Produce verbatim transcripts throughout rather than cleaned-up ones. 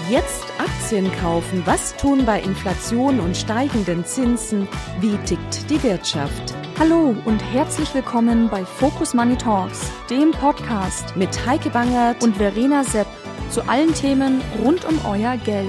Jetzt Aktien kaufen. Was tun bei Inflation und steigenden Zinsen? Wie tickt die Wirtschaft? Hallo und herzlich willkommen bei Focus Money Talks, dem Podcast Mit Heike Bangert und Verena Sepp zu allen Themen rund um euer Geld.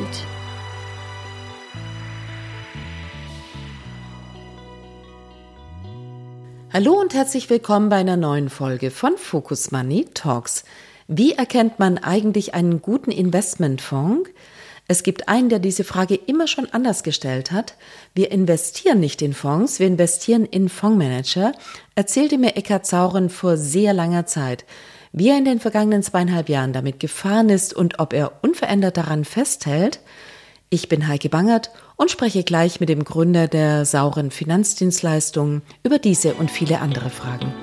Hallo und herzlich willkommen bei einer neuen Folge von Focus Money Talks. Wie erkennt man eigentlich einen guten Investmentfonds? Es gibt einen, der diese Frage immer schon anders gestellt hat. Wir investieren nicht in Fonds, wir investieren in Fondsmanager, erzählte mir Eckhard Sauren vor sehr langer Zeit. Wie er in den vergangenen zweieinhalb Jahren damit gefahren ist und ob er unverändert daran festhält. Ich bin Heike Bangert und spreche gleich mit dem Gründer der Sauren Finanzdienstleistungen über diese und viele andere Fragen.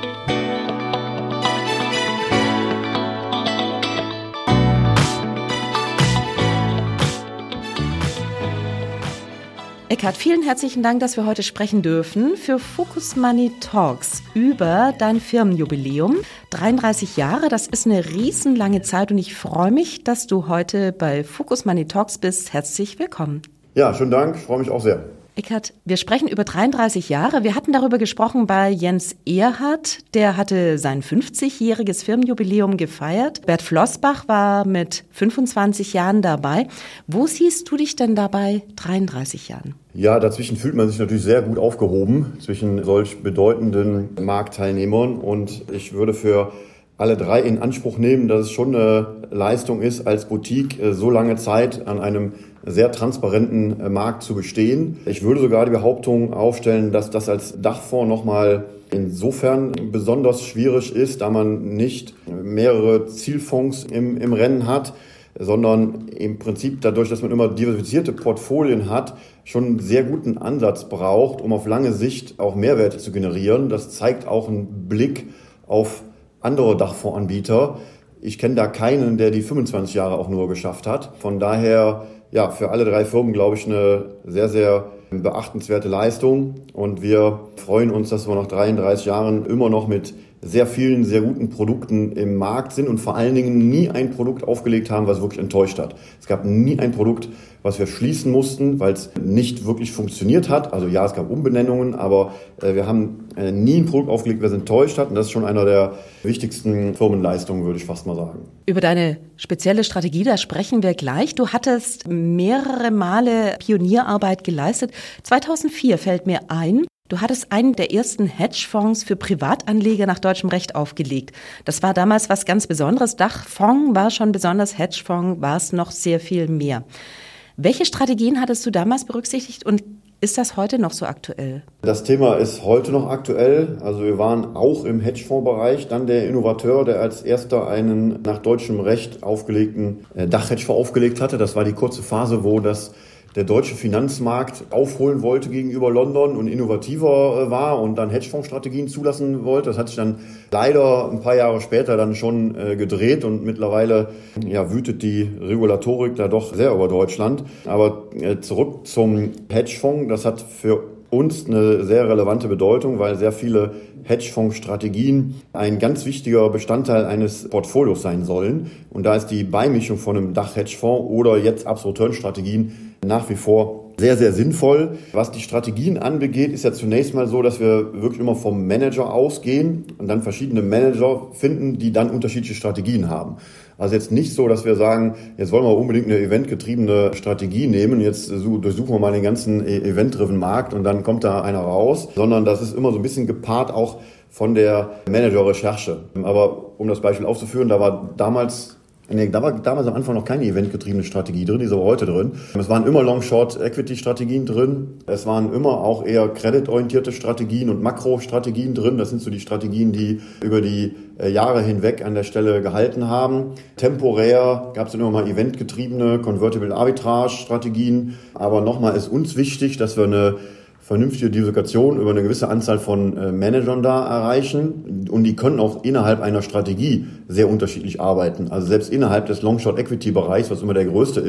Eckhard, vielen herzlichen Dank, dass wir heute sprechen dürfen für Focus Money Talks über dein Firmenjubiläum. dreiunddreißig Jahre, das ist eine riesenlange Zeit und ich freue mich, dass du heute bei Focus Money Talks bist. Herzlich willkommen. Ja, schönen Dank, ich freue mich auch sehr. Eckhard, wir sprechen über dreiunddreißig Jahre. Wir hatten darüber gesprochen bei Jens Erhardt. Der hatte sein fünfzigjähriges Firmenjubiläum gefeiert. Bert Flossbach war mit fünfundzwanzig Jahren dabei. Wo siehst du dich denn dabei dreiunddreißig Jahren? Ja, dazwischen fühlt man sich natürlich sehr gut aufgehoben zwischen solch bedeutenden Marktteilnehmern. Und ich würde für alle drei in Anspruch nehmen, dass es schon eine Leistung ist, als Boutique so lange Zeit an einem sehr transparenten Markt zu bestehen. Ich würde sogar die Behauptung aufstellen, dass das als Dachfonds nochmal insofern besonders schwierig ist, da man nicht mehrere Zielfonds im, im Rennen hat, sondern im Prinzip dadurch, dass man immer diversifizierte Portfolien hat, schon einen sehr guten Ansatz braucht, um auf lange Sicht auch Mehrwerte zu generieren. Das zeigt auch einen Blick auf andere Dachfondsanbieter. Ich kenne da keinen, der die fünfundzwanzig Jahre auch nur geschafft hat. Von daher, ja, für alle drei Firmen, glaube ich, eine sehr, sehr beachtenswerte Leistung. Und wir freuen uns, dass wir nach dreiunddreißig Jahren immer noch mit sehr vielen, sehr guten Produkten im Markt sind und vor allen Dingen nie ein Produkt aufgelegt haben, was wirklich enttäuscht hat. Es gab nie ein Produkt, was wir schließen mussten, weil es nicht wirklich funktioniert hat. Also ja, es gab Umbenennungen, aber äh, wir haben äh, nie ein Produkt aufgelegt, was enttäuscht hat. Und das ist schon einer der wichtigsten Firmenleistungen, würde ich fast mal sagen. Über deine spezielle Strategie, da sprechen wir gleich. Du hattest mehrere Male Pionierarbeit geleistet. zweitausendvier fällt mir ein. Du hattest einen der ersten Hedgefonds für Privatanleger nach deutschem Recht aufgelegt. Das war damals was ganz Besonderes. Dachfonds war schon besonders, Hedgefonds war es noch sehr viel mehr. Welche Strategien hattest du damals berücksichtigt und ist das heute noch so aktuell? Das Thema ist heute noch aktuell. Also wir waren auch im Hedgefondsbereich dann der Innovateur, der als erster einen nach deutschem Recht aufgelegten Dachhedgefonds aufgelegt hatte. Das war die kurze Phase, wo das der deutsche Finanzmarkt aufholen wollte gegenüber London und innovativer war und dann Hedgefondsstrategien zulassen wollte. Das hat sich dann leider ein paar Jahre später dann schon äh, gedreht und mittlerweile ja, wütet die Regulatorik da doch sehr über Deutschland. Aber äh, zurück zum Hedgefonds, das hat für uns eine sehr relevante Bedeutung, weil sehr viele Hedgefonds-Strategien ein ganz wichtiger Bestandteil eines Portfolios sein sollen. Und da ist die Beimischung von einem Dach-Hedgefonds oder jetzt Absolut-Return-Strategien nach wie vor sehr, sehr sinnvoll. Was die Strategien anbegeht, ist ja zunächst mal so, dass wir wirklich immer vom Manager ausgehen und dann verschiedene Manager finden, die dann unterschiedliche Strategien haben. Also jetzt nicht so, dass wir sagen, jetzt wollen wir unbedingt eine eventgetriebene Strategie nehmen, jetzt durchsuchen wir mal den ganzen event-driven Markt und dann kommt da einer raus, sondern das ist immer so ein bisschen gepaart auch von der Manager-Recherche. Aber um das Beispiel aufzuführen, da war damals Nee, da war damals am Anfang noch keine eventgetriebene Strategie drin, die ist aber heute drin. Es waren immer Long-Short-Equity-Strategien drin. Es waren immer auch eher kreditorientierte Strategien und Makro-Strategien drin. Das sind so die Strategien, die über die Jahre hinweg an der Stelle gehalten haben. Temporär gab es dann immer mal eventgetriebene Convertible Arbitrage-Strategien. Aber nochmal ist uns wichtig, dass wir eine vernünftige Diversifikation über eine gewisse Anzahl von äh, Managern da erreichen und die können auch innerhalb einer Strategie sehr unterschiedlich arbeiten. Also selbst innerhalb des Long-Short-Equity-Bereichs, was immer der größte ist,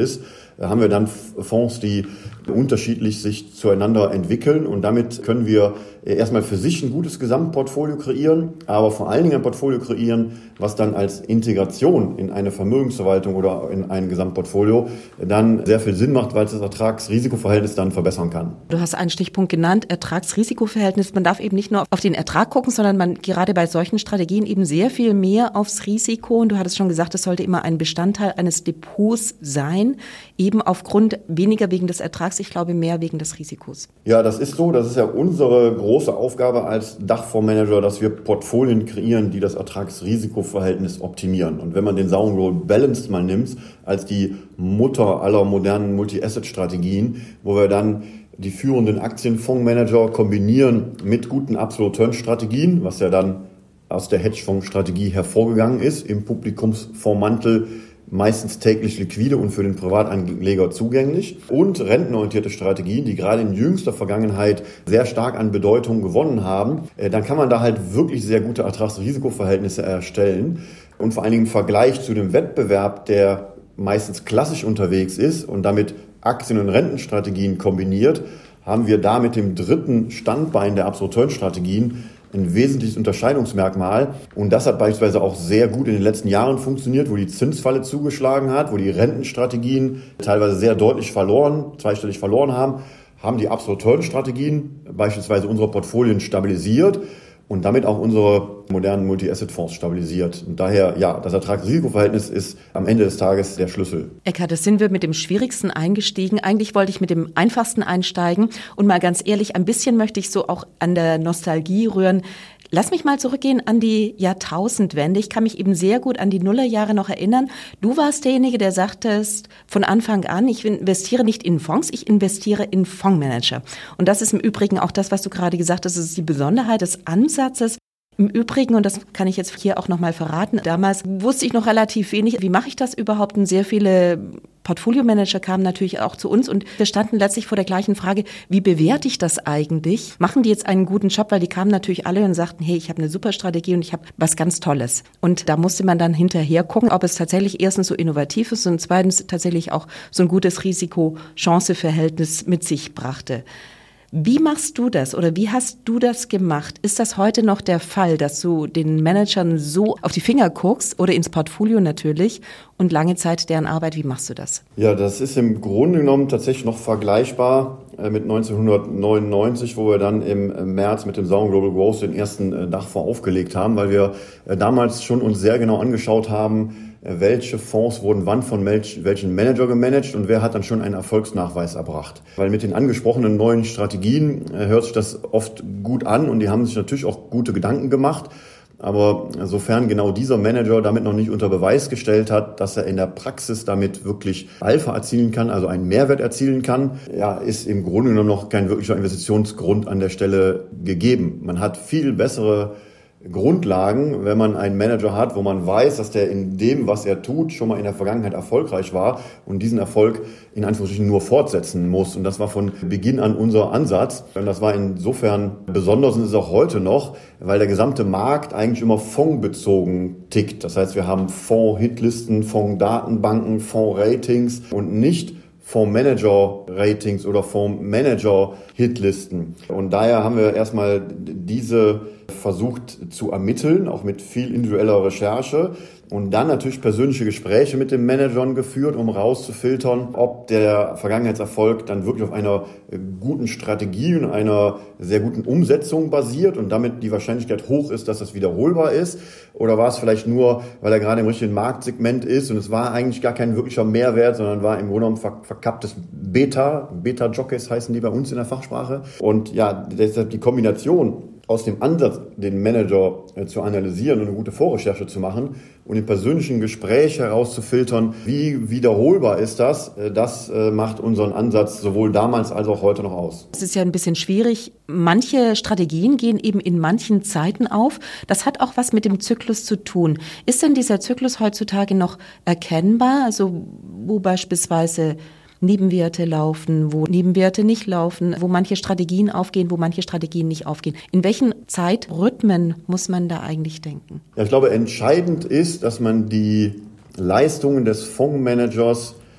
haben wir dann Fonds, die unterschiedlich sich zueinander entwickeln und damit können wir erstmal für sich ein gutes Gesamtportfolio kreieren, aber vor allen Dingen ein Portfolio kreieren, was dann als Integration in eine Vermögensverwaltung oder in ein Gesamtportfolio dann sehr viel Sinn macht, weil es das Ertrags-Risikoverhältnis dann verbessern kann. Du hast einen Stichpunkt genannt, Ertrags-Risikoverhältnis. Man darf eben nicht nur auf den Ertrag gucken, sondern man gerade bei solchen Strategien eben sehr viel mehr aufs Risiko. Und du hattest schon gesagt, es sollte immer ein Bestandteil eines Depots sein, eben aufgrund weniger wegen des Ertrags, ich glaube mehr wegen des Risikos. Ja, das ist so. Das ist ja unsere große Aufgabe als Dachfondsmanager, dass wir Portfolien kreieren, die das Ertrags-Risikoverhältnis optimieren. Und wenn man den Sound Roll Balanced mal nimmt, als die Mutter aller modernen Multi-Asset-Strategien, wo wir dann die führenden Aktienfondsmanager kombinieren mit guten Absolute-Return-Strategien, was ja dann aus der Hedgefonds-Strategie hervorgegangen ist, im Publikumsfondsmantel meistens täglich liquide und für den Privatanleger zugänglich und rentenorientierte Strategien, die gerade in jüngster Vergangenheit sehr stark an Bedeutung gewonnen haben, dann kann man da halt wirklich sehr gute Ertrags-Risikoverhältnisse erstellen und vor allen Dingen im Vergleich zu dem Wettbewerb, der meistens klassisch unterwegs ist und damit Aktien- und Rentenstrategien kombiniert, haben wir da mit dem dritten Standbein der Absolute-Return-Strategien ein wesentliches Unterscheidungsmerkmal. Und das hat beispielsweise auch sehr gut in den letzten Jahren funktioniert, wo die Zinsfalle zugeschlagen hat, wo die Rentenstrategien teilweise sehr deutlich verloren, zweistellig verloren haben, haben die Absolute-Return-Strategien beispielsweise unsere Portfolien stabilisiert und damit auch unsere modernen Multi-Asset-Fonds stabilisiert. Und daher, ja, das Ertrags-Risikoverhältnis ist am Ende des Tages der Schlüssel. Eckhard, das sind wir mit dem Schwierigsten eingestiegen. Eigentlich wollte ich mit dem Einfachsten einsteigen. Und mal ganz ehrlich, ein bisschen möchte ich so auch an der Nostalgie rühren. Lass mich mal zurückgehen an die Jahrtausendwende. Ich kann mich eben sehr gut an die Nullerjahre noch erinnern. Du warst derjenige, der sagtest von Anfang an, ich investiere nicht in Fonds, ich investiere in Fondsmanager. Und das ist im Übrigen auch das, was du gerade gesagt hast, das ist die Besonderheit des Ansatzes. Im Übrigen, und das kann ich jetzt hier auch nochmal verraten, damals wusste ich noch relativ wenig, wie mache ich das überhaupt? Und sehr viele Portfolio-Manager kamen natürlich auch zu uns und wir standen letztlich vor der gleichen Frage, wie bewerte ich das eigentlich? Machen die jetzt einen guten Job? Weil die kamen natürlich alle und sagten, hey, ich habe eine super Strategie und ich habe was ganz Tolles. Und da musste man dann hinterher gucken, ob es tatsächlich erstens so innovativ ist und zweitens tatsächlich auch so ein gutes Risiko-Chance-Verhältnis mit sich brachte. Wie machst du das oder wie hast du das gemacht? Ist das heute noch der Fall, dass du den Managern so auf die Finger guckst oder ins Portfolio natürlich und lange Zeit deren Arbeit, wie machst du das? Ja, das ist im Grunde genommen tatsächlich noch vergleichbar mit neunzehnhundertneunundneunzig, wo wir dann im März mit dem Sound Global Growth den ersten Dachfonds aufgelegt haben, weil wir damals schon uns sehr genau angeschaut haben, welche Fonds wurden wann von welchen Manager gemanagt und wer hat dann schon einen Erfolgsnachweis erbracht. Weil mit den angesprochenen neuen Strategien hört sich das oft gut an und die haben sich natürlich auch gute Gedanken gemacht. Aber sofern genau dieser Manager damit noch nicht unter Beweis gestellt hat, dass er in der Praxis damit wirklich Alpha erzielen kann, also einen Mehrwert erzielen kann, ja, ist im Grunde genommen noch kein wirklicher Investitionsgrund an der Stelle gegeben. Man hat viel bessere Grundlagen, wenn man einen Manager hat, wo man weiß, dass der in dem, was er tut, schon mal in der Vergangenheit erfolgreich war und diesen Erfolg in Anführungsstrichen nur fortsetzen muss. Und das war von Beginn an unser Ansatz. Und das war insofern besonders und ist auch heute noch, weil der gesamte Markt eigentlich immer fondsbezogen tickt. Das heißt, wir haben Fonds-Hitlisten, Fonds-Datenbanken, Fonds-Ratings und nicht Fondsmanager-Ratings oder Fondsmanager-Hitlisten. Und daher haben wir erstmal diese versucht zu ermitteln, auch mit viel individueller Recherche und dann natürlich persönliche Gespräche mit den Managern geführt, um rauszufiltern, ob der Vergangenheitserfolg dann wirklich auf einer guten Strategie und einer sehr guten Umsetzung basiert und damit die Wahrscheinlichkeit hoch ist, dass das wiederholbar ist, oder war es vielleicht nur, weil er gerade im richtigen Marktsegment ist und es war eigentlich gar kein wirklicher Mehrwert, sondern war im Grunde genommen ver- verkapptes Beta, Beta-Jockeys heißen die bei uns in der Fachsprache. Und ja, deshalb die Kombination aus dem Ansatz, den Manager äh, zu analysieren und eine gute Vorrecherche zu machen und im persönlichen Gespräch herauszufiltern, wie wiederholbar ist das, äh, das äh, macht unseren Ansatz sowohl damals als auch heute noch aus. Es ist ja ein bisschen schwierig. Manche Strategien gehen eben in manchen Zeiten auf. Das hat auch was mit dem Zyklus zu tun. Ist denn dieser Zyklus heutzutage noch erkennbar? Also wo beispielsweise Nebenwerte laufen, wo Nebenwerte nicht laufen, wo manche Strategien aufgehen, wo manche Strategien nicht aufgehen. In welchen Zeitrhythmen muss man da eigentlich denken? Ja, ich glaube, entscheidend ist, dass man die Leistungen des Fondsmanagers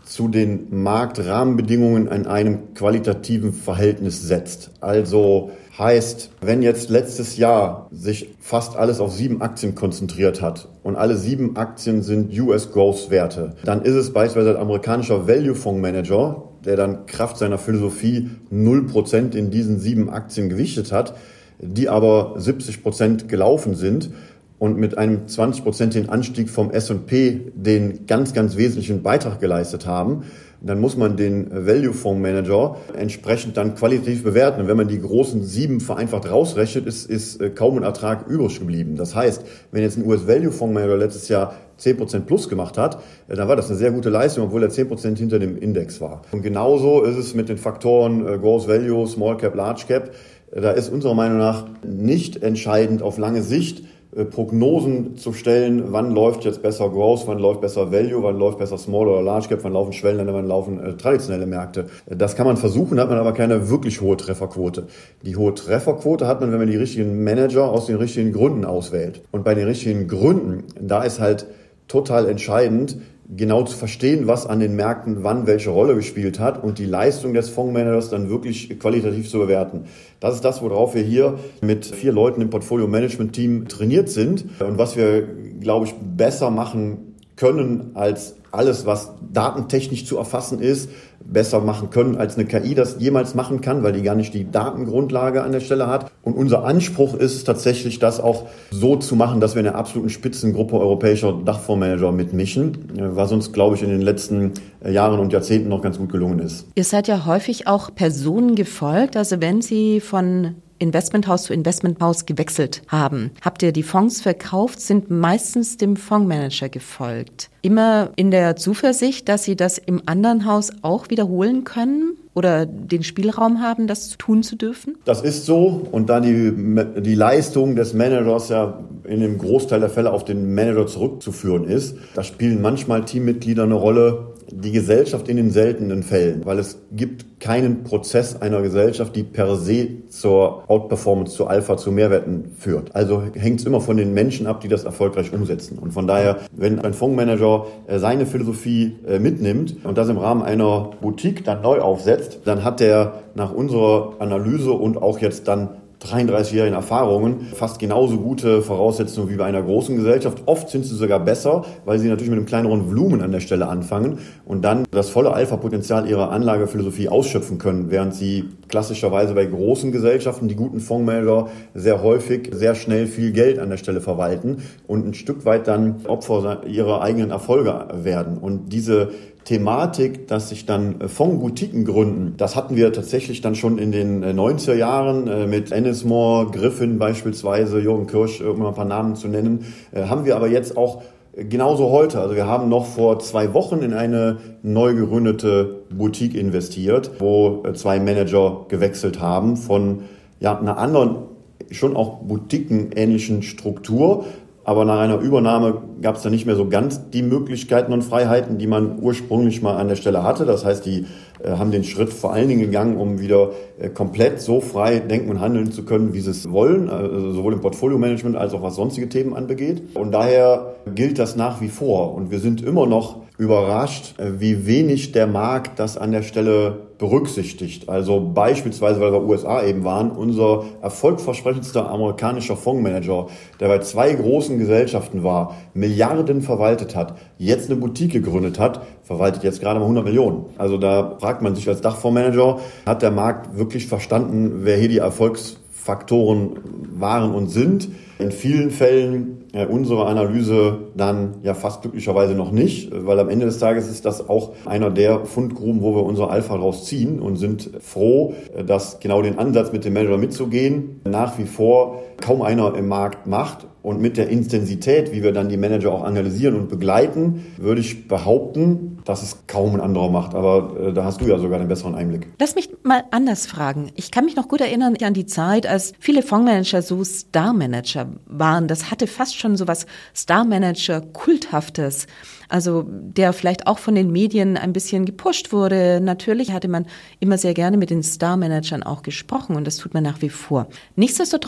zu den Marktrahmenbedingungen in einem qualitativen Verhältnis setzt. Also heißt, wenn jetzt letztes Jahr sich fast alles auf sieben Aktien konzentriert hat und alle sieben Aktien sind U S-Growth-Werte, dann ist es beispielsweise ein amerikanischer Value-Fonds-Manager, der dann Kraft seiner Philosophie null Prozent in diesen sieben Aktien gewichtet hat, die aber siebzig Prozent gelaufen sind und mit einem zwanzig Prozent Anstieg vom S und P den ganz, ganz wesentlichen Beitrag geleistet haben, dann muss man den Value-Fonds-Manager entsprechend dann qualitativ bewerten. Und wenn man die großen sieben vereinfacht rausrechnet, ist, ist kaum ein Ertrag übrig geblieben. Das heißt, wenn jetzt ein U S-Value-Fonds-Manager letztes Jahr zehn Prozent plus gemacht hat, dann war das eine sehr gute Leistung, obwohl er zehn Prozent hinter dem Index war. Und genauso ist es mit den Faktoren Growth Value, Small Cap, Large Cap. Da ist unserer Meinung nach nicht entscheidend auf lange Sicht, Prognosen zu stellen, wann läuft jetzt besser Growth, wann läuft besser Value, wann läuft besser Small oder Large Cap, wann laufen Schwellenländer, wann laufen äh, traditionelle Märkte. Das kann man versuchen, hat man aber keine wirklich hohe Trefferquote. Die hohe Trefferquote hat man, wenn man die richtigen Manager aus den richtigen Gründen auswählt. Und bei den richtigen Gründen, da ist halt total entscheidend, genau zu verstehen, was an den Märkten wann welche Rolle gespielt hat und die Leistung des Fondsmanagers dann wirklich qualitativ zu bewerten. Das ist das, worauf wir hier mit vier Leuten im Portfolio-Management-Team trainiert sind und was wir, glaube ich, besser machen können als alles, was datentechnisch zu erfassen ist, besser machen können, als eine K I das jemals machen kann, weil die gar nicht die Datengrundlage an der Stelle hat. Und unser Anspruch ist es tatsächlich, das auch so zu machen, dass wir in der absoluten Spitzengruppe europäischer Dachfondsmanager mitmischen, was uns, glaube ich, in den letzten Jahren und Jahrzehnten noch ganz gut gelungen ist. Ihr seid ja häufig auch Personen gefolgt, also wenn Sie von Investmenthaus zu Investmenthaus gewechselt haben. Habt ihr die Fonds verkauft, sind meistens dem Fondsmanager gefolgt. Immer in der Zuversicht, dass Sie das im anderen Haus auch wiederholen können oder den Spielraum haben, das tun zu dürfen? Das ist so. Und da die, die Leistung des Managers ja in dem Großteil der Fälle auf den Manager zurückzuführen ist, da spielen manchmal Teammitglieder eine Rolle, die Gesellschaft in den seltenen Fällen, weil es gibt keinen Prozess einer Gesellschaft, die per se zur Outperformance, zu Alpha, zu Mehrwerten führt. Also hängt es immer von den Menschen ab, die das erfolgreich umsetzen. Und von daher, wenn ein Fondsmanager seine Philosophie mitnimmt und das im Rahmen einer Boutique dann neu aufsetzt, dann hat er nach unserer Analyse und auch jetzt dann dreiunddreißigjährigen Erfahrungen fast genauso gute Voraussetzungen wie bei einer großen Gesellschaft. Oft sind sie sogar besser, weil sie natürlich mit einem kleineren Volumen an der Stelle anfangen und dann das volle Alpha-Potenzial ihrer Anlagephilosophie ausschöpfen können, während sie klassischerweise bei großen Gesellschaften, die guten Fondsmanager, sehr häufig sehr schnell viel Geld an der Stelle verwalten und ein Stück weit dann Opfer ihrer eigenen Erfolge werden. Und diese Thematik, dass sich dann Fondsboutiquen gründen, das hatten wir tatsächlich dann schon in den neunziger Jahren mit Ennismore, Griffin beispielsweise, Jürgen Kirsch, um mal ein paar Namen zu nennen, haben wir aber jetzt auch genauso heute. Also wir haben noch vor zwei Wochen in eine neu gegründete Boutique investiert, wo zwei Manager gewechselt haben von ja, einer anderen, schon auch Boutiquen-ähnlichen Struktur. Aber nach einer Übernahme gab es dann nicht mehr so ganz die Möglichkeiten und Freiheiten, die man ursprünglich mal an der Stelle hatte. Das heißt, die äh, haben den Schritt vor allen Dingen gegangen, um wieder äh, komplett so frei denken und handeln zu können, wie sie es wollen, also sowohl im Portfolio-Management als auch was sonstige Themen anbegeht. Und daher gilt das nach wie vor. Und wir sind immer noch überrascht, wie wenig der Markt das an der Stelle berücksichtigt. Also beispielsweise, weil wir U S A eben waren, unser erfolgversprechendster amerikanischer Fondsmanager, der bei zwei großen Gesellschaften war, Milliarden verwaltet hat, jetzt eine Boutique gegründet hat, verwaltet jetzt gerade mal hundert Millionen. Also da fragt man sich als Dachfondsmanager, hat der Markt wirklich verstanden, wer hier die Erfolgsfaktoren waren und sind? In vielen Fällen äh, unsere Analyse dann ja fast glücklicherweise noch nicht, weil am Ende des Tages ist das auch einer der Fundgruben, wo wir unser Alpha rausziehen und sind froh, dass genau den Ansatz mit dem Manager mitzugehen nach wie vor kaum einer im Markt macht. Und mit der Intensität, wie wir dann die Manager auch analysieren und begleiten, würde ich behaupten, dass es kaum ein anderer macht. Aber äh, da hast du ja sogar einen besseren Einblick. Lass mich mal anders fragen. Ich kann mich noch gut erinnern an die Zeit, als viele Fondsmanager so Star-Manager waren. Das hatte fast schon so was Star-Manager-Kulthaftes. Also der vielleicht auch von den Medien ein bisschen gepusht wurde. Natürlich hatte man immer sehr gerne mit den Star-Managern auch gesprochen und das tut man nach wie vor. Nichtsdestotrotz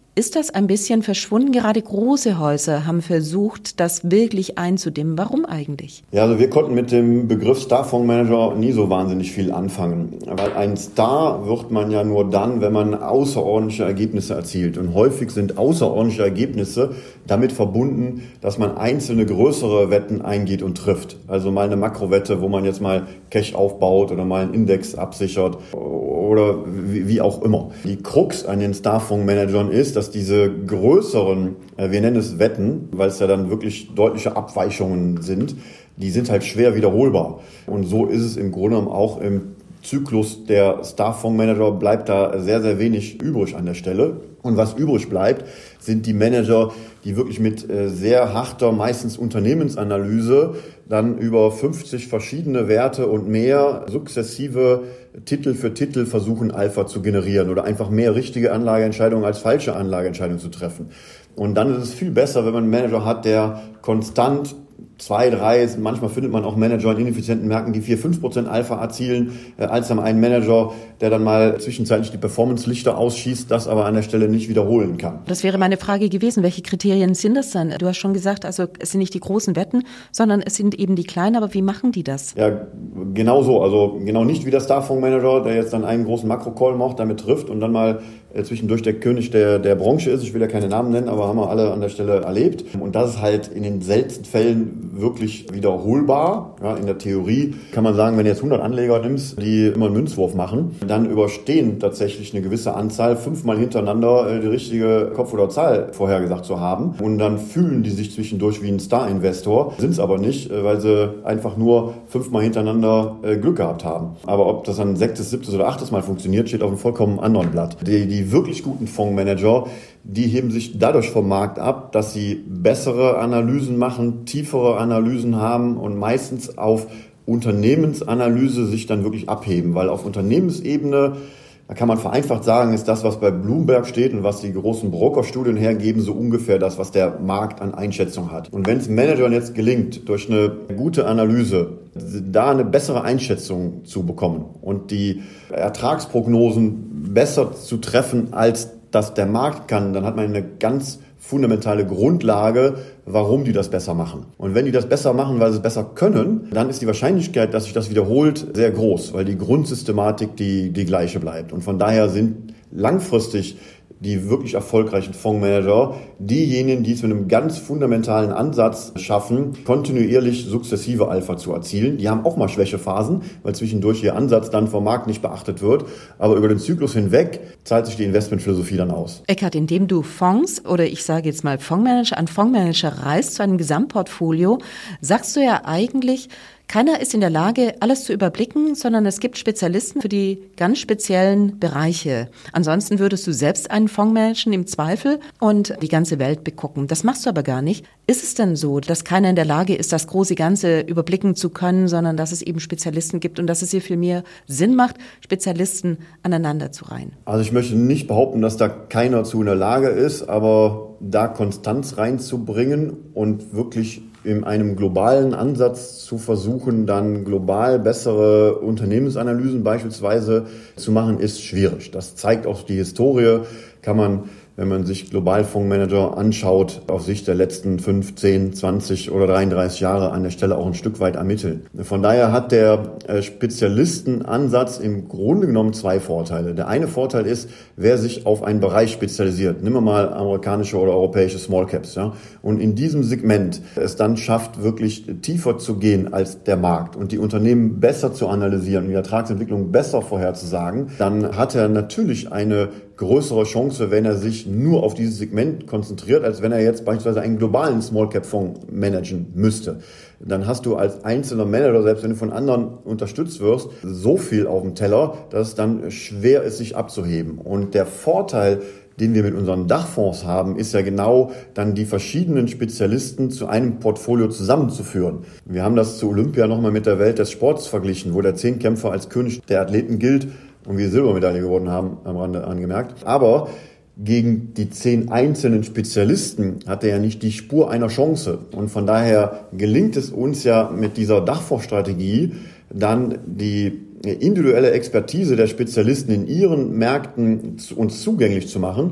ist das ein bisschen verschwunden? Gerade große Häuser haben versucht, das wirklich einzudämmen. Warum eigentlich? Ja, also wir konnten mit dem Begriff Star-Fondsmanager nie so wahnsinnig viel anfangen. Weil ein Star wird man ja nur dann, wenn man außerordentliche Ergebnisse erzielt. Und häufig sind außerordentliche Ergebnisse damit verbunden, dass man einzelne größere Wetten eingeht und trifft. Also mal eine Makrowette, wo man jetzt mal Cash aufbaut oder mal einen Index absichert oder wie auch immer. Die Krux an den Star-Fondsmanagern ist, dass diese größeren, wir nennen es Wetten, weil es ja dann wirklich deutliche Abweichungen sind, die sind halt schwer wiederholbar. Und so ist es im Grunde genommen auch im Zyklus der Star-Fondsmanager, bleibt da sehr, sehr wenig übrig an der Stelle. Und was übrig bleibt, sind die Manager, die wirklich mit sehr harter, meistens Unternehmensanalyse, dann über fünfzig verschiedene Werte und mehr sukzessive Titel für Titel versuchen, Alpha zu generieren oder einfach mehr richtige Anlageentscheidungen als falsche Anlageentscheidungen zu treffen. Und dann ist es viel besser, wenn man einen Manager hat, der konstant zwei, drei, manchmal findet man auch Manager in ineffizienten Märkten, die vier, fünf Prozent Alpha erzielen, äh, als dann ein Manager, der dann mal zwischenzeitlich die Performance-Lichter ausschießt, das aber an der Stelle nicht wiederholen kann. Das wäre meine Frage gewesen. Welche Kriterien sind das dann? Du hast schon gesagt, also es sind nicht die großen Wetten, sondern es sind eben die kleinen, aber wie machen die das? Ja, genau so. Also genau nicht wie der Star-Fonds-Manager, der jetzt dann einen großen Makro-Call macht, damit trifft und dann mal äh, zwischendurch der König der, der Branche ist. Ich will ja keine Namen nennen, aber haben wir alle an der Stelle erlebt. Und das ist halt in den seltensten Fällen wirklich wiederholbar. Ja, in der Theorie kann man sagen, wenn du jetzt hundert Anleger nimmst, die immer einen Münzwurf machen, dann überstehen tatsächlich eine gewisse Anzahl, fünfmal hintereinander die richtige Kopf- oder Zahl vorhergesagt zu haben. Und dann fühlen die sich zwischendurch wie ein Star-Investor, sind es aber nicht, weil sie einfach nur fünfmal hintereinander Glück gehabt haben. Aber ob das dann sechstes, siebtes oder achtes Mal funktioniert, steht auf einem vollkommen anderen Blatt. Die, die wirklich guten Fondsmanager, die heben sich dadurch vom Markt ab, dass sie bessere Analysen machen, tiefere Analysen haben und meistens auf Unternehmensanalyse sich dann wirklich abheben. Weil auf Unternehmensebene, da kann man vereinfacht sagen, ist das, was bei Bloomberg steht und was die großen Brokerstudien hergeben, so ungefähr das, was der Markt an Einschätzung hat. Und wenn es Managern jetzt gelingt, durch eine gute Analyse da eine bessere Einschätzung zu bekommen und die Ertragsprognosen besser zu treffen, als das der Markt kann, dann hat man eine ganz fundamentale Grundlage, warum die das besser machen. Und wenn die das besser machen, weil sie es besser können, dann ist die Wahrscheinlichkeit, dass sich das wiederholt, sehr groß, weil die Grundsystematik die, die gleiche bleibt. Und von daher sind langfristig die wirklich erfolgreichen Fondsmanager diejenigen, die es mit einem ganz fundamentalen Ansatz schaffen, kontinuierlich sukzessive Alpha zu erzielen. Die haben auch mal Schwächephasen, weil zwischendurch ihr Ansatz dann vom Markt nicht beachtet wird. Aber über den Zyklus hinweg zahlt sich die Investmentphilosophie dann aus. Eckhard, indem du Fonds oder ich sage jetzt mal Fondsmanager an Fondsmanager reißt zu einem Gesamtportfolio, sagst du ja eigentlich, keiner ist in der Lage, alles zu überblicken, sondern es gibt Spezialisten für die ganz speziellen Bereiche. Ansonsten würdest du selbst einen Fonds managen im Zweifel und die ganze Welt begucken. Das machst du aber gar nicht. Ist es denn so, dass keiner in der Lage ist, das große Ganze überblicken zu können, sondern dass es eben Spezialisten gibt und dass es hier viel mehr Sinn macht, Spezialisten aneinander zu reihen? Also ich möchte nicht behaupten, dass da keiner zu in der Lage ist, aber da Konstanz reinzubringen und wirklich in einem globalen Ansatz zu versuchen, dann global bessere Unternehmensanalysen beispielsweise zu machen, ist schwierig. Das zeigt auch die Historie, kann man, wenn man sich Globalfondsmanager anschaut, auf Sicht der letzten fünf, zehn, zwanzig oder dreiunddreißig Jahre an der Stelle auch ein Stück weit ermitteln. Von daher hat der Spezialistenansatz im Grunde genommen zwei Vorteile. Der eine Vorteil ist, wer sich auf einen Bereich spezialisiert. Nehmen wir mal amerikanische oder europäische Small Caps, ja, und in diesem Segment es dann schafft, wirklich tiefer zu gehen als der Markt und die Unternehmen besser zu analysieren und die Ertragsentwicklung besser vorherzusagen, dann hat er natürlich eine größere Chance, wenn er sich nur auf dieses Segment konzentriert, als wenn er jetzt beispielsweise einen globalen Small-Cap-Fonds managen müsste. Dann hast du als einzelner Manager, selbst wenn du von anderen unterstützt wirst, so viel auf dem Teller, dass es dann schwer ist, sich abzuheben. Und der Vorteil, den wir mit unseren Dachfonds haben, ist ja genau dann die verschiedenen Spezialisten zu einem Portfolio zusammenzuführen. Wir haben das zu Olympia nochmal mit der Welt des Sports verglichen, wo der Zehnkämpfer als König der Athleten gilt und wir Silbermedaille gewonnen haben, am Rande angemerkt. Aber gegen die zehn einzelnen Spezialisten hat er ja nicht die Spur einer Chance. Und von daher gelingt es uns ja mit dieser Dachfondsstrategie dann die individuelle Expertise der Spezialisten in ihren Märkten uns zugänglich zu machen,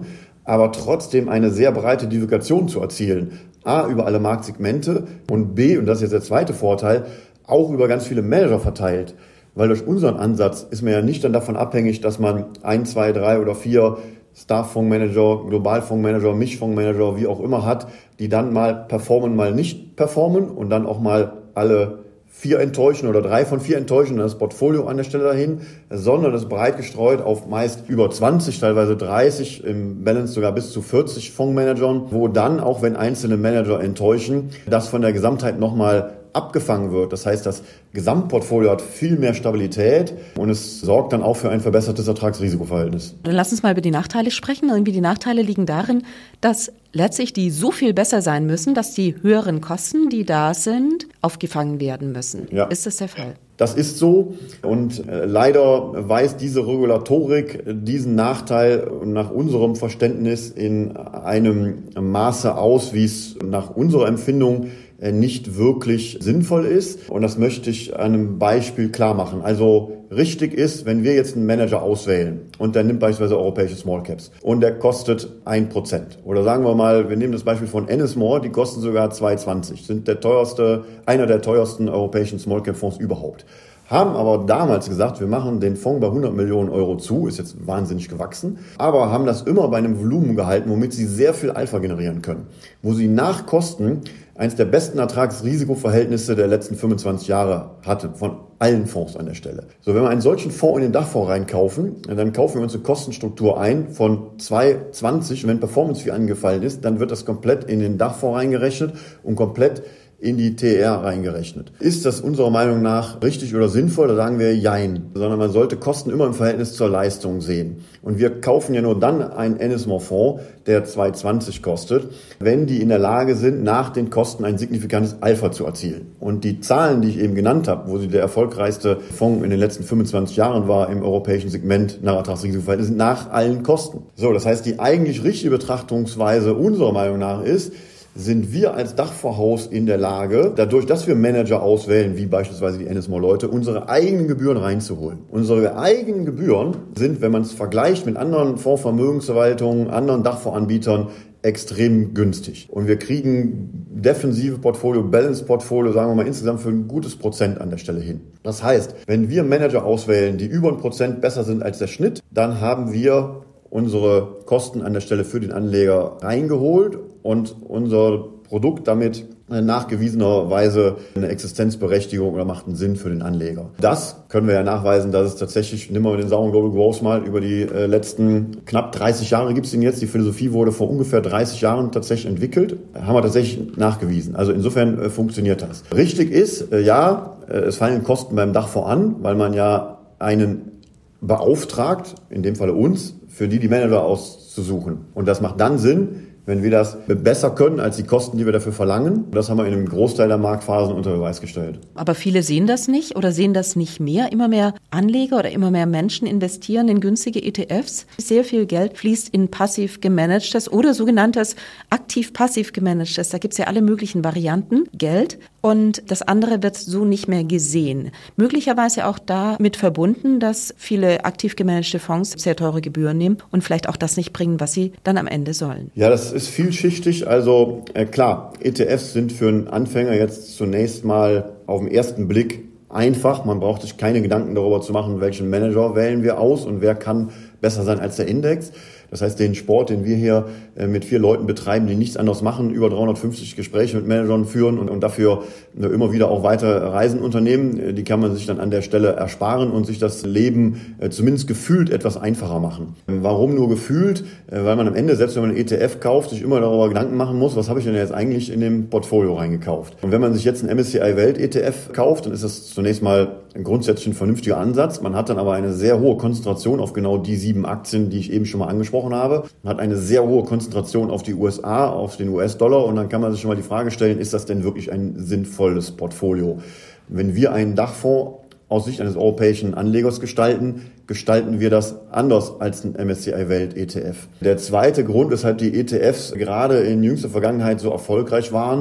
aber trotzdem eine sehr breite Diversifikation zu erzielen. A, über alle Marktsegmente und B, und das ist jetzt der zweite Vorteil, auch über ganz viele Manager verteilt. Weil durch unseren Ansatz ist man ja nicht dann davon abhängig, dass man ein, zwei, drei oder vier Star-Fondsmanager, Globalfondsmanager, Mischfondsmanager, wie auch immer hat, die dann mal performen, mal nicht performen und dann auch mal alle vier enttäuschen oder drei von vier enttäuschen, dann das Portfolio an der Stelle dahin, sondern das ist breit gestreut auf meist über zwanzig, teilweise dreißig, im Balance sogar bis zu vierzig Fondsmanagern, wo dann, auch wenn einzelne Manager enttäuschen, das von der Gesamtheit nochmal abgefangen wird. Das heißt, das Gesamtportfolio hat viel mehr Stabilität und es sorgt dann auch für ein verbessertes Ertragsrisikoverhältnis. Dann lass uns mal über die Nachteile sprechen. Irgendwie die Nachteile liegen darin, dass letztlich die so viel besser sein müssen, dass die höheren Kosten, die da sind, aufgefangen werden müssen. Ja. Ist das der Fall? Das ist so und leider weist diese Regulatorik diesen Nachteil nach unserem Verständnis in einem Maße aus, wie es nach unserer Empfindung nicht wirklich sinnvoll ist. Und das möchte ich an einem Beispiel klar machen. Also richtig ist, wenn wir jetzt einen Manager auswählen und der nimmt beispielsweise europäische Small Caps und der kostet ein Prozent. Oder sagen wir mal, wir nehmen das Beispiel von Ennismore, die kosten sogar zwei Komma zwanzig, sind der teuerste, einer der teuersten europäischen Small Cap Fonds überhaupt. Haben aber damals gesagt, wir machen den Fonds bei hundert Millionen Euro zu, ist jetzt wahnsinnig gewachsen, aber haben das immer bei einem Volumen gehalten, womit sie sehr viel Alpha generieren können. Wo sie nach Kosten eines der besten Ertrags-Risiko-Verhältnisse der letzten fünfundzwanzig Jahre hatte, von allen Fonds an der Stelle. So, wenn wir einen solchen Fonds in den Dachfonds reinkaufen, dann kaufen wir uns eine Kostenstruktur ein von zwei Komma zwanzig und wenn Performance Fee angefallen ist, dann wird das komplett in den Dachfonds reingerechnet und komplett in die T R reingerechnet. Ist das unserer Meinung nach richtig oder sinnvoll? Da sagen wir Jein. Sondern man sollte Kosten immer im Verhältnis zur Leistung sehen. Und wir kaufen ja nur dann einen Ennismore-Fonds, der zwei Komma zwanzig kostet, wenn die in der Lage sind, nach den Kosten ein signifikantes Alpha zu erzielen. Und die Zahlen, die ich eben genannt habe, wo sie der erfolgreichste Fonds in den letzten fünfundzwanzig Jahren war im europäischen Segment nach Ertragsrisikoverhältnis, nach allen Kosten. So, das heißt, die eigentlich richtige Betrachtungsweise unserer Meinung nach ist, sind wir als Dachfondshaus in der Lage, dadurch, dass wir Manager auswählen, wie beispielsweise die Ennismore-Leute, unsere eigenen Gebühren reinzuholen. Unsere eigenen Gebühren sind, wenn man es vergleicht mit anderen Fondsvermögensverwaltungen, anderen Dachfondsanbietern, extrem günstig. Und wir kriegen defensive Portfolio, Balance Portfolio, sagen wir mal insgesamt für ein gutes Prozent an der Stelle hin. Das heißt, wenn wir Manager auswählen, die über ein Prozent besser sind als der Schnitt, dann haben wir unsere Kosten an der Stelle für den Anleger reingeholt und unser Produkt damit nachgewiesenerweise eine Existenzberechtigung oder macht einen Sinn für den Anleger. Das können wir ja nachweisen, dass es tatsächlich, nehmen wir den sauren Global Growth mal, über die äh, letzten knapp dreißig Jahre gibt es ihn jetzt. Die Philosophie wurde vor ungefähr dreißig Jahren tatsächlich entwickelt, haben wir tatsächlich nachgewiesen. Also insofern äh, funktioniert das. Richtig ist, äh, ja, äh, es fallen Kosten beim Dachfonds an, weil man ja einen beauftragt, in dem Falle uns, für die die Manager auszusuchen. Und das macht dann Sinn, wenn wir das besser können als die Kosten, die wir dafür verlangen. Das haben wir in einem Großteil der Marktphasen unter Beweis gestellt. Aber viele sehen das nicht oder sehen das nicht mehr. Immer mehr Anleger oder immer mehr Menschen investieren in günstige E T Fs. Sehr viel Geld fließt in passiv gemanagtes oder sogenanntes aktiv-passiv gemanagtes. Da gibt es ja alle möglichen Varianten Geld. Und das andere wird so nicht mehr gesehen. Möglicherweise auch damit verbunden, dass viele aktiv gemanagte Fonds sehr teure Gebühren nehmen und vielleicht auch das nicht bringen, was sie dann am Ende sollen. Ja, das ist vielschichtig. Also äh, klar, E T Fs sind für einen Anfänger jetzt zunächst mal auf den ersten Blick einfach. Man braucht sich keine Gedanken darüber zu machen, welchen Manager wählen wir aus und wer kann besser sein als der Index. Das heißt, den Sport, den wir hier mit vier Leuten betreiben, die nichts anderes machen, über dreihundertfünfzig Gespräche mit Managern führen und, und dafür immer wieder auch weiter Reisen unternehmen, die kann man sich dann an der Stelle ersparen und sich das Leben zumindest gefühlt etwas einfacher machen. Warum nur gefühlt? Weil man am Ende, selbst wenn man einen E T F kauft, sich immer darüber Gedanken machen muss, was habe ich denn jetzt eigentlich in dem Portfolio reingekauft? Und wenn man sich jetzt einen M S C I Welt E T F kauft, dann ist das zunächst mal grundsätzlich ein vernünftiger Ansatz. Man hat dann aber eine sehr hohe Konzentration auf genau die sieben Aktien, die ich eben schon mal angesprochen habe. Man hat eine sehr hohe Konzentration auf die U S A, auf den U S-Dollar und dann kann man sich schon mal die Frage stellen, ist das denn wirklich ein sinnvolles Portfolio? Wenn wir einen Dachfonds aus Sicht eines europäischen Anlegers gestalten, gestalten wir das anders als ein M S C I Welt E T F. Der zweite Grund, weshalb die E T Fs gerade in jüngster Vergangenheit so erfolgreich waren,